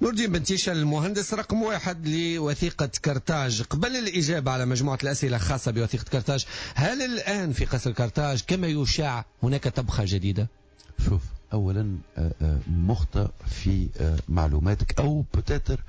نور الدين بن تيشان، المهندس رقم 1 لوثيقة كرتاج. قبل الإجابة على مجموعة الأسئلة الخاصة بوثيقة كرتاج، هل الآن في قصر كرتاج كما يشاع هناك طبخة جديدة؟ شوف، أولا مخطئ في معلوماتك، أو بتاتر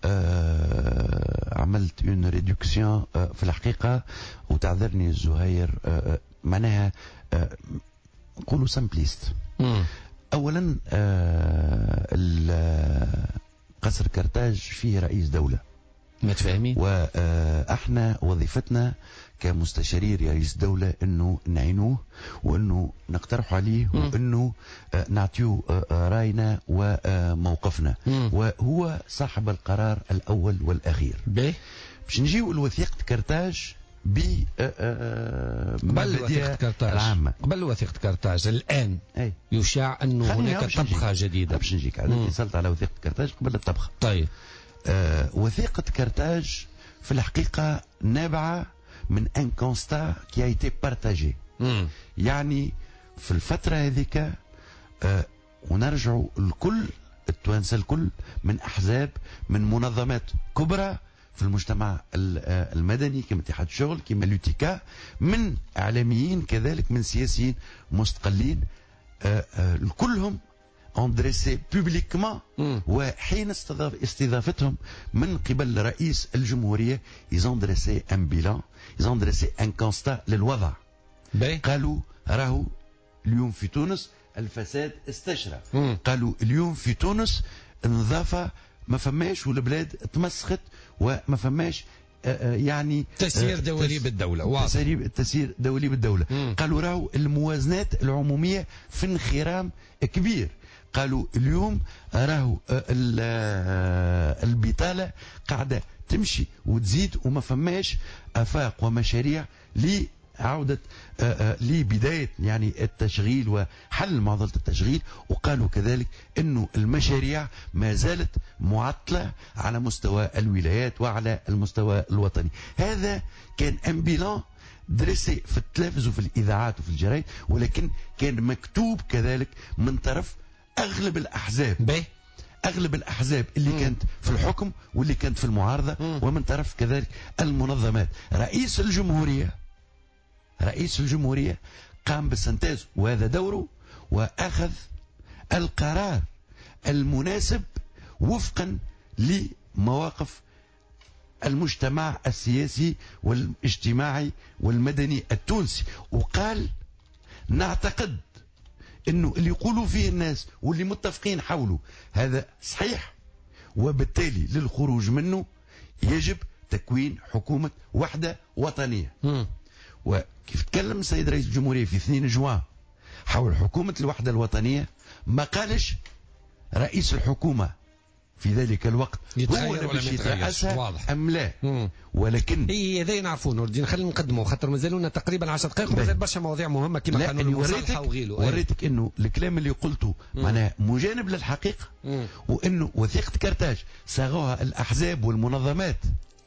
عملت اون ريدكسيون في الحقيقة، وتعذرني الزهير. معناها نقولوا سمبليست. أولا قصر كرتاج فيه رئيس دولة، متفاهمين، واحنا وظيفتنا كمستشاري رئيس دولة انه نعينوه، وانه نقترح عليه، وانه نعطيه راينا وموقفنا، وهو صاحب القرار الاول والاخير. باش نجيو لوثيقة كرتاج قبل وثيقة كرتاج العامة. قبل وثيقة كرتاج الآن يشاع أنه هناك طبخة جديدة. باش نجيك عاد اتصلت على وثيقة كرتاج قبل الطبخة. طيب، وثيقة كرتاج في الحقيقة نابعة من ان كونستا كي ايتي بارتاجي. يعني في الفترة هذيك ونرجعوا الكل التوانسة الكل، من أحزاب، من منظمات كبرى في المجتمع المدني كما اتحاد الشغل، كما لوتيكا، من إعلاميين كذلك، من سياسيين مستقلين، كلهم اندريسي بوبليكمون. وحين استضافتهم من قبل رئيس الجمهورية يزندرسي ان بيلان، يزندرسي ان كونستا للوضع. قالوا راهو اليوم في تونس الفساد استشرى. قالوا اليوم في تونس النظافة ما فماش، والبلاد تمسخت، وما فماش يعني تسيير دولي بالدولة، تسيير دولي بالدولة. قالوا راهو الموازنات العمومية في انخرام كبير. قالوا اليوم راهو البطالة قاعدة تمشي وتزيد، وما فماش آفاق ومشاريع لعودة لبداية يعني التشغيل وحل معضلة التشغيل. وقالوا كذلك انه المشاريع ما زالت معطلة على مستوى الولايات وعلى المستوى الوطني. هذا كان ان بيلان درسي في التلفز وفي الإذاعات وفي الجرايد، ولكن كان مكتوب كذلك من طرف أغلب الأحزاب، أغلب الأحزاب اللي كانت في الحكم واللي كانت في المعارضة، ومن طرف كذلك المنظمات. رئيس الجمهورية قام بالسنتاز، وهذا دوره، وأخذ القرار المناسب وفقا لمواقف المجتمع السياسي والاجتماعي والمدني التونسي. وقال نعتقد انه اللي يقولوا فيه الناس واللي متفقين حوله هذا صحيح، وبالتالي للخروج منه يجب تكوين حكومة وحدة وطنية. وكيف تكلم السيد رئيس الجمهورية في 2 جوان حول حكومة الوحدة الوطنية، ما قالش رئيس الحكومة في ذلك الوقت هو اللي باش يترأسها أم لا. ولكن هذا نعرفوه. نور الدين خلينا نقدمه، خاطر مازالونا تقريبا 10 دقائق، ومازال برشا مواضيع مهمة كما قانون المصالحة وغيره. وريتك انه الكلام اللي قلته معناه مجانب للحقيقة، وانه وثيقة كرتاج صاغوها الأحزاب والمنظمات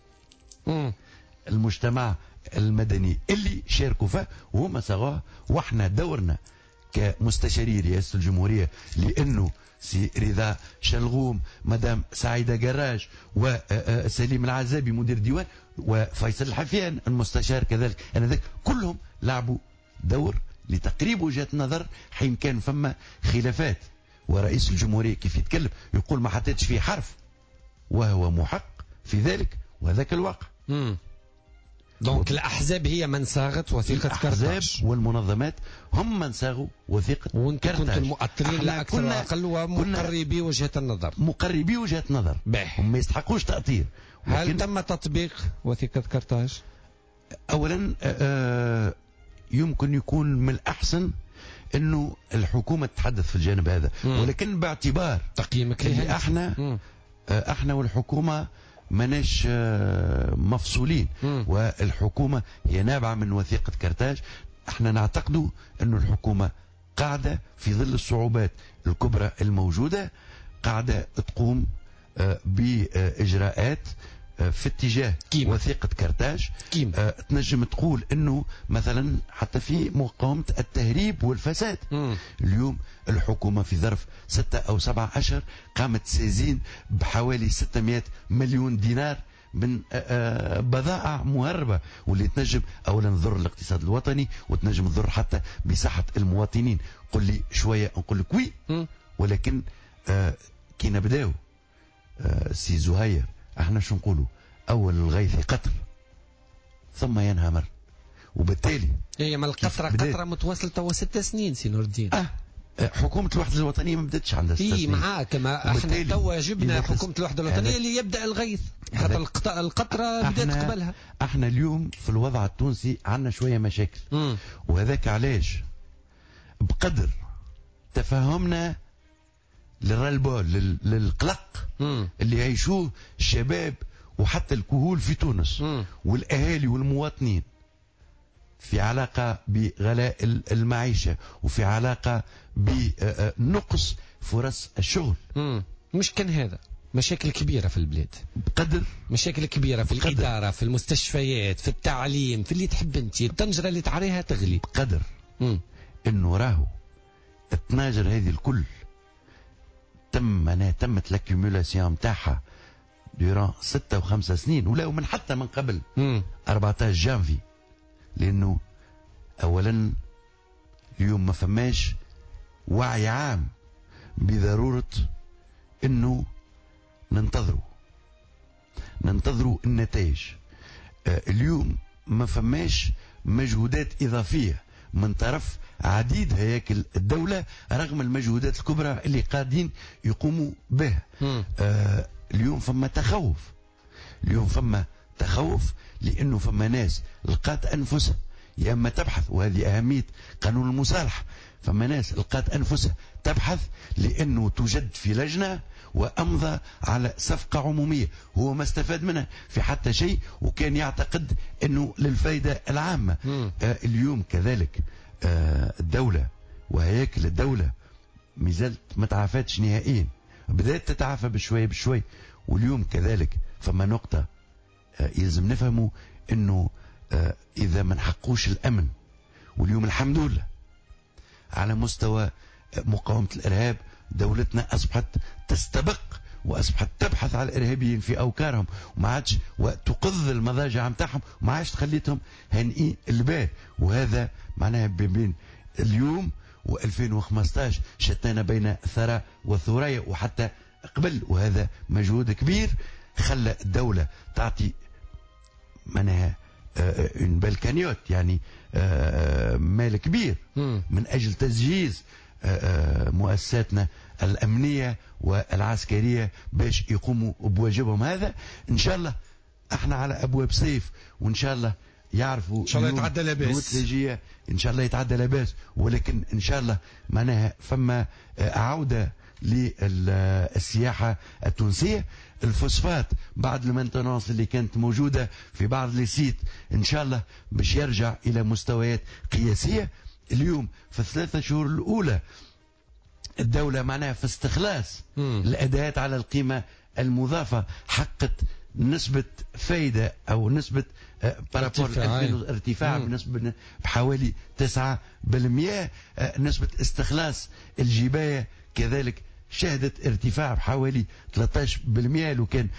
المجتمع المدني اللي شاركوا فيها، وهم صاغوها. واحنا دورنا كمستشاري رئاسة الجمهورية، لأنه سي رضا شلغوم، مدام سعيدة جراج، وسليم العزابي مدير ديوان، وفيصل الحفيان المستشار كذلك، أنا كلهم لعبوا دور لتقريب وجهة نظر حين كان فما خلافات. ورئيس الجمهورية كيف يتكلم يقول ما حطيتش فيه حرف، وهو محق في ذلك وذاك الواقع. دونك الأحزاب هي من صاغت وثيقة كرتاج، الأحزاب والمنظمات هم من صاغوا وثيقة كرتاج. كنتم المؤثرين لا أكثر ولا أقل، ومقربي وجهة النظر، مقربي وجهة نظر، هم ما يستحقوش تأثير. هل تم تطبيق وثيقة كرتاج؟ أولا يمكن يكون من الأحسن أنه الحكومة تتحدث في الجانب هذا، ولكن باعتبار تقييمك اللي احنا والحكومة مناش مفصولين، والحكومة هي نابعة من وثيقة كرتاج. احنا نعتقد أن الحكومة قاعدة في ظل الصعوبات الكبرى الموجودة، قاعدة تقوم بإجراءات في اتجاه كيما. وثيقة كرتاج. تنجم تقول انه مثلا حتى في مقاومة التهريب والفساد. اليوم الحكومة في ظرف 6 أو 7 أشهر قامت سيزين بحوالي 600 مليون دينار من بضائع مهربة، واللي تنجم اولا تضر الاقتصاد الوطني وتنجم تضر حتى بصحة المواطنين. قل لي شوية نقول لك وي، ولكن كي نبداو سي زهير احنا شو نقولوا؟ اول الغيث قطر ثم ينهمر، وبالتالي هي ما القطرة قطرة متواصلة توا 6 سنين سي نور الدين. حكومة الوحدة الوطنية ما بداتش عندها 6 سنين. معاك، ما احنا توا جبنا حكومة الوحدة الوطنية اللي يبدا الغيث، حتى القطرة بدات قبلها. احنا اليوم في الوضع التونسي عندنا شوية مشاكل، وهذاك علاش بقدر تفهمنا للرالبول للقلق اللي يعيشوه الشباب وحتى الكهول في تونس والاهالي والمواطنين في علاقة بغلاء المعيشة وفي علاقة بنقص فرص الشغل. مش كان هذا مشاكل كبيرة في البلاد، بقدر مشاكل كبيرة في الإدارة، في المستشفيات، في التعليم، في اللي تحب انت، الطنجرة اللي تعريها تغلي. بقدر انه راهو الطناجر هذه الكل تمت لاكيومولاسيون نتاعها دوران 6 و5 سنين، ولا من حتى من قبل 14 جانفي. لانه اولا اليوم ما فماش وعي عام بضرورة انه ننتظروا النتائج. اليوم ما فماش مجهودات اضافية من طرف عديد هياكل الدولة رغم المجهودات الكبرى اللي قاعدين يقوموا بها. اليوم فما تخوف لانه فما ناس لقات انفسها يا اما تبحث، وهذه اهميه قانون المصالحه، فما ناس لقات انفسها تبحث لانه توجد في لجنه وامضى على صفقه عموميه هو ما استفاد منها في حتى شيء وكان يعتقد انه للفائده العامه. اليوم كذلك الدوله وهياكل الدوله مازالت ما تعافاتش نهائيا، بدات تتعافى بشوي. واليوم كذلك فما نقطه يلزم نفهموا انه اذا ما نحقوش الامن، واليوم الحمد لله على مستوى مقاومة الارهاب دولتنا اصبحت تستبق واصبحت تبحث على الارهابيين في اوكارهم، وما عادش وتقض المضاجع نتاعهم وما عادش تخليتهم هنئي البال. وهذا معناها بين اليوم و2015 شتان بين ثرى وثريا وحتى قبل، وهذا مجهود كبير خلى الدولة تعطي معناها بالكانيوت يعني مال كبير من أجل تجهيز مؤسساتنا الأمنية والعسكرية باش يقوموا بواجبهم هذا. إن شاء الله احنا على أبواب صيف، وإن شاء الله يعرفوا إن شاء الله يتعدى لاباس، إن شاء الله يتعدى لاباس، ولكن إن شاء الله معناها فما عودة للسياحة التونسية. الفوسفات بعد المنتنانس اللي كانت موجودة في بعض السيت إن شاء الله باش يرجع إلى مستويات قياسية. اليوم في ال3 شهور الأولى الدولة معناها في استخلاص الأداءات على القيمة المضافة حقت نسبة فايدة أو نسبة ارتفاع بنسبة بحوالي 9%. نسبة استخلاص الجباية كذلك شهدت ارتفاع بحوالي 13%، لو كان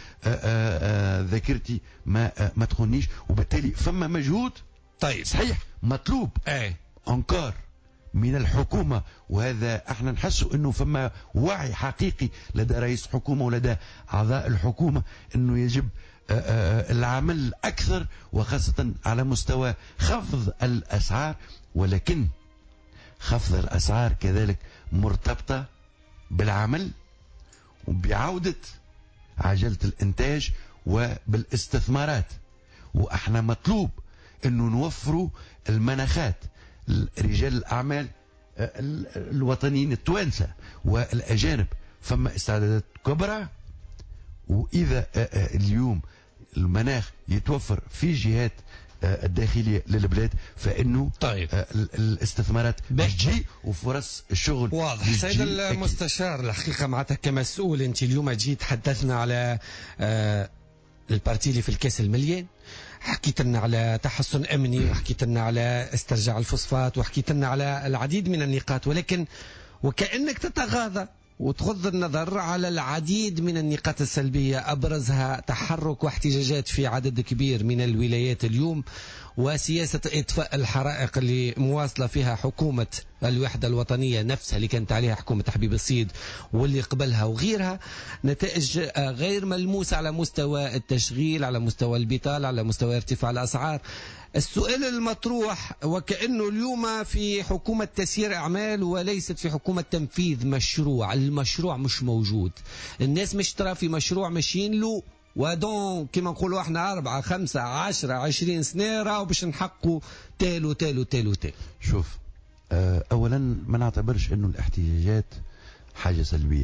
ذاكرتي ما تخونيش. وبالتالي فما مجهود طيب صحيح مطلوب انكار من الحكومة، وهذا احنا نحسوا انه فما وعي حقيقي لدى رئيس الحكومة ولدى اعضاء الحكومة انه يجب العمل اكثر، وخاصة على مستوى خفض الاسعار. ولكن خفض الاسعار كذلك مرتبطة بالعمل وبعودة عجلة الانتاج وبالاستثمارات، واحنا مطلوب انه نوفروا المناخات رجال الاعمال الوطنيين التوانسة والاجانب. فما استعدادات كبرى، واذا اليوم المناخ يتوفر في جهات الداخلية للبلاد فإنه طيب الاستثمارات تجي وفرص الشغل واضح. سيد المستشار، الحقيقة معناتها كمسؤول أنت اليوم جيت تحدثنا على البارتي اللي في الكاس المليان، حكيت لنا على تحسن أمني، وحكيت لنا على استرجاع الفوسفات، وحكيت لنا على العديد من النقاط، ولكن وكأنك تتغاضى وتغض النظر على العديد من النقاط السلبية، أبرزها تحرك واحتجاجات في عدد كبير من الولايات اليوم، وسياسة إطفاء الحرائق اللي مواصلة فيها حكومة الوحدة الوطنية نفسها اللي كانت عليها حكومة حبيب السيد واللي قبلها وغيرها. نتائج غير ملموسة على مستوى التشغيل، على مستوى البطالة، على مستوى ارتفاع الأسعار. السؤال المطروح وكأنه اليوم في حكومة تسيير أعمال وليست في حكومة تنفيذ مشروع. المشروع مش موجود، الناس مش ترى في مشروع ماشيين له، ودون كما نقولوا احنا 4 5 10 20 سنة راهو باش نحققوا تالو تالو تالو تالو. شوف، اولا ما نعتبرش انه الاحتجاجات حاجة سلبية،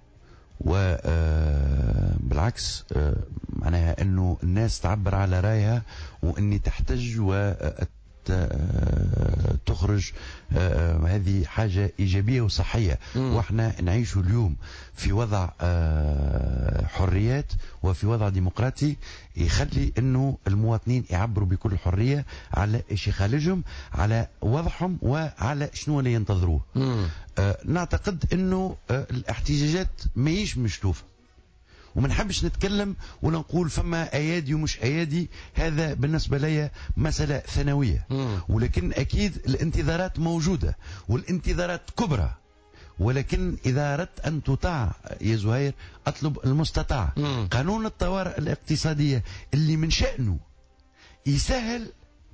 وبالعكس معناها انه الناس تعبر على رايها واني تحتج وتخرج، هذه حاجة ايجابية وصحية. واحنا نعيش اليوم في وضع حريات وفي وضع ديمقراطي يخلي انه المواطنين يعبروا بكل حرية على ايش يخالجهم، على وضعهم وعلى شنو اللي ينتظروه. نعتقد انه الاحتجاجات ماهيش مشلوفة، وما نحبش نتكلم ولا نقول فما ايادي ومش ايادي، هذا بالنسبة لي مسألة ثانوية. ولكن اكيد الانتظارات موجودة والانتظارات كبرى، ولكن إذا أردت أن تطاع يا زهير أطلب المستطاع. قانون الطوارئ الاقتصادية اللي من شأنه يسهل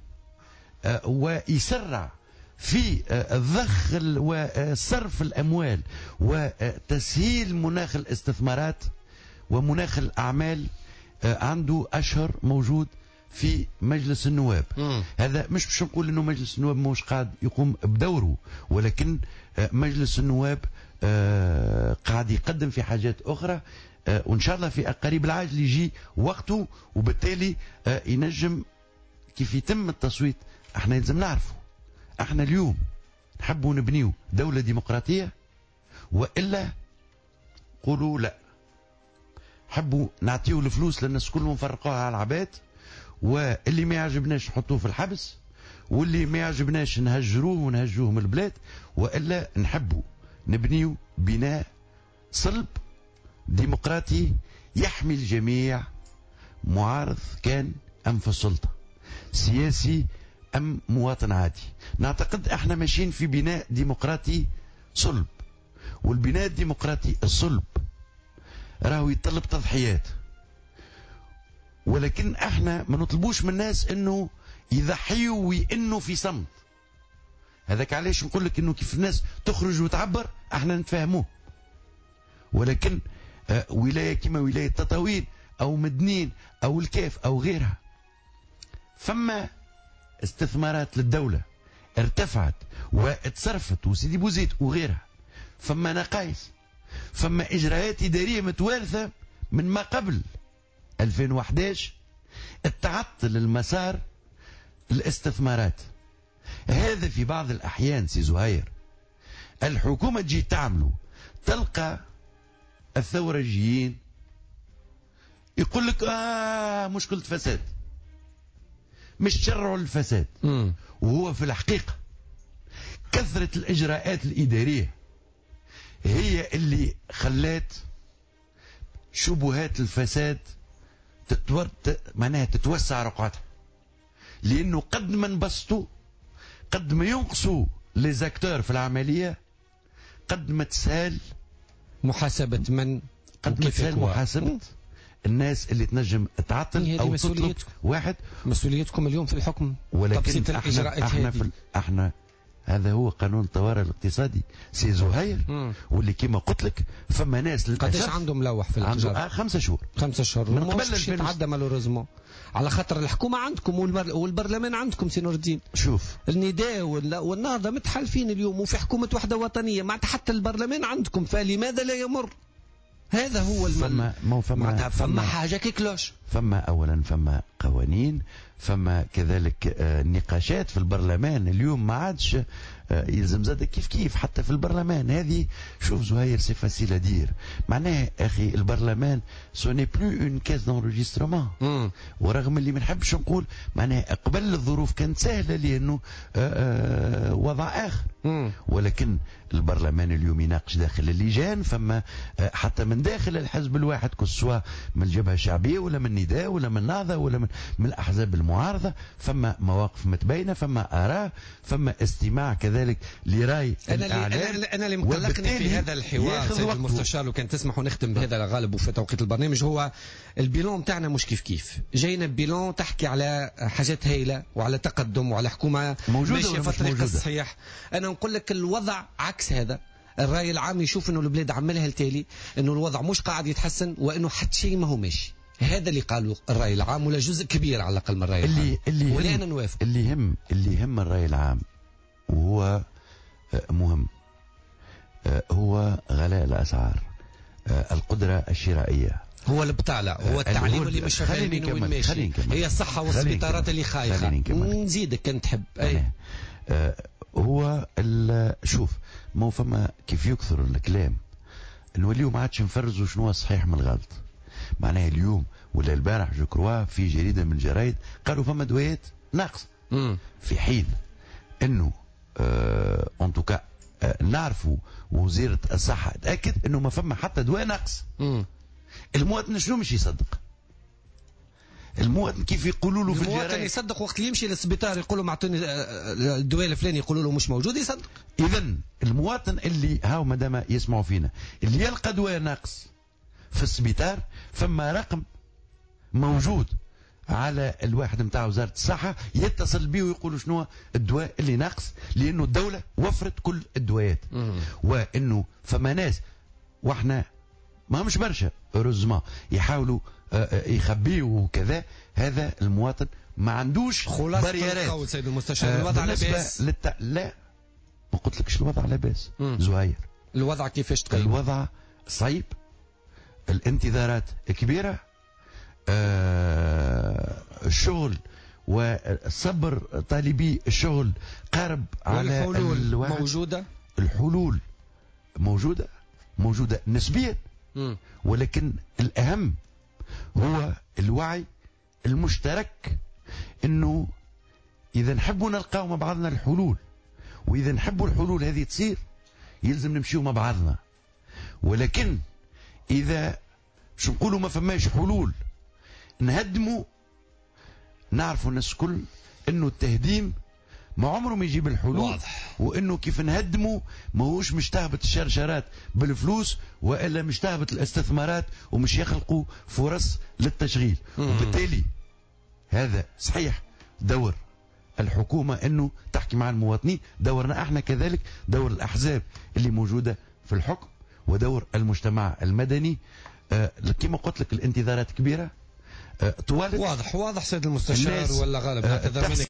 ويسرع في ضخ وصرف الأموال وتسهيل مناخ الاستثمارات ومناخ الأعمال، عنده أشهر موجود في مجلس النواب. هذا مش باش نقول انه مجلس النواب مش قاعد يقوم بدوره، ولكن مجلس النواب قاعد يقدم في حاجات اخرى، وان شاء الله في قريب العاجل يجي وقته، وبالتالي ينجم كيف يتم التصويت. احنا لازم نعرفه، احنا اليوم نحبوا نبنيو دولة ديمقراطية، وإلا قولوا لا، حبوا نعطيو الفلوس للناس كلهم نفرقوها على العباد، واللي ما يعجبناش نحطوه في الحبس، واللي ما يعجبناش نهجروه ونهجوه من البلاد، وإلا نحبوا نبنيو بناء صلب ديمقراطي يحمي الجميع، معارض كان أم في السلطة، سياسي أم مواطن عادي. نعتقد احنا ماشيين في بناء ديمقراطي صلب، والبناء الديمقراطي الصلب راهو يتطلب تضحيات، ولكن احنا ما نطلبوش من الناس انه يضحيوا وينوا في صمت. هذاك علاش نقول لك انه كيف الناس تخرج وتعبر احنا نتفاهموه، ولكن ولايه كما ولايه تطاوين او مدنين او الكاف او غيرها، فما استثمارات للدوله ارتفعت واتصرفت، وسيدي بوزيد وغيرها، فما نقايص، فما اجراءات اداريه متوارثه من ما قبل 2011 التعطل المسار الاستثمارات. هذا في بعض الأحيان سي زهير الحكومة تجي تعمله، تلقى الثورجيين يقول لك مشكلة فساد، مش شرعوا الفساد. وهو في الحقيقة كثرة الإجراءات الإدارية هي اللي خلات شبهات الفساد معناها تتوسع رقعتها، لأنه قد ما انبسطوا، قد ما ينقصوا ليزاكتور في العملية، قد ما تسهل محاسبة من، قد ما تسهل محاسبة الناس اللي تنجم تعطل أو تطلب واحد. مسؤوليتكم اليوم في الحكم، ولكن احنا هذا هو قانون الطوارئ الاقتصادي سي زهير، واللي كما قلت لك فما ناس للأسف قداش عنده ملوح في الإحجار؟ عنده 5 شهور. 5 شهور من قبل يتعدى مالوريزمون، على خاطر الحكومة عندكم والبرلمان عندكم سي نور الدين. شوف، النداء والنهضة متحالفين اليوم، وفي حكومة وحدة وطنية مع حتى البرلمان عندكم، فلماذا لا يمر؟ هذا هو فما حاجة كيكلوش. فما أولا فما قوانين، فما كذلك نقاشات في البرلمان اليوم، ما عادش يلزم زاد كيف حتى في البرلمان. هذه شوف زهير سي فاسيل ادير، معناها اخي البرلمان سوني بلو اون كاس دونجسترمون. ورغم اللي ما نحبش نقول معناها قبل الظروف كانت سهله لانه وضع اخر، ولكن البرلمان اليوم يناقش داخل اللجان، فما حتى من داخل الحزب الواحد سواء من الجبهه الشعبيه ولا من النداء ولا من النهضه ولا من الاحزاب المعارضه، فما مواقف متباينه، فما اراء، فما استماع كذلك لراي الاعلام. انا اللي مقلقني في هذا الحوار سيد المستشار، لو كان تسمح ونختم بهذا غالب وفي توقيت البرنامج، هو البيلون تاعنا مش كيف جاينا بيلون تحكي على حاجات هايله وعلى تقدم وعلى حكومه ماشيه في الطريق الصحيح. انا نقول لك الوضع عكس هذا. الرأي العام يشوف انه البلاد عملها التالي، انه الوضع مش قاعد يتحسن، وانه حتى شيء ما هو ماشي. هذا اللي قالوا الرأي العام، ولا جزء كبير على الاقل من الرأي العام، ولا انا نوافق. اللي يهم الرأي العام وهو مهم هو غلاء الاسعار، القدره الشرائيه، هو البطالة، هو التعليم اللي مش فاهمين وين ماشي، هي الصحة والسبيطارات اللي خايفة. نزيدك كان تحب هو شوف ما فما كيف يكثر الكلام نوليو ما عادش نفرزوا شنو الصحيح من الغلط. معناها اليوم ولا البارح جو كروا في جريدة من الجرايد قالوا فما دوايات ناقصة، في حين انه ان توكا نعرفوا وزيرة الصحة تأكد انه ما فما حتى دواء ناقص. المواطن شنو مش يصدق؟ المواطن كيف يقولوا له في الجرايد؟ المواطن يصدق وقت اللي يمشي للسبيطار يقولوا معطوني الدواء الفلاني يقولوا له مش موجود يصدق. اذا المواطن اللي هاو مادام يسمعوا فينا اللي يلقى دواء ناقص في السبيطار، فما رقم موجود على الواحد نتاع وزارة الصحة يتصل به ويقول شنو الدواء اللي ناقص، لانه الدولة وفرت كل الدوايات. وانه فما ناس واحنا ما مش برشا روزما يحاولوا يخبيوا وكذا، هذا المواطن ما عندوش بريرات. سيد المستشار الوضع لاباس؟ لا ما قلت لكش الوضع لاباس زهير. الوضع كيفاش تقيم؟ الوضع صعيب، الانتظارات كبيرة، الشغل والصبر طالبي الشغل قارب على الحلول موجودة. الحلول موجودة نسبيا، ولكن الأهم هو الوعي المشترك، انه اذا نحبوا نلقاو مع بعضنا الحلول، واذا نحبوا الحلول هذه تصير يلزم نمشيو مع بعضنا. ولكن اذا شو نقولوا ما فماش حلول نهدموا، نعرفوا الناس الكل انه التهديم ما عمره ما يجيب الحلول. واضح. وانه كيف نهدموا ماهوش مش تهبط الشرشرات بالفلوس، والا مش تهبط الاستثمارات ومش يخلقوا فرص للتشغيل. وبالتالي هذا صحيح دور الحكومة انه تحكي مع المواطنين، دورنا احنا كذلك، دور الاحزاب اللي موجودة في الحكم، ودور المجتمع المدني. كما قلت لك الانتظارات كبيرة طوال. واضح سيد المستشار ولا غالب.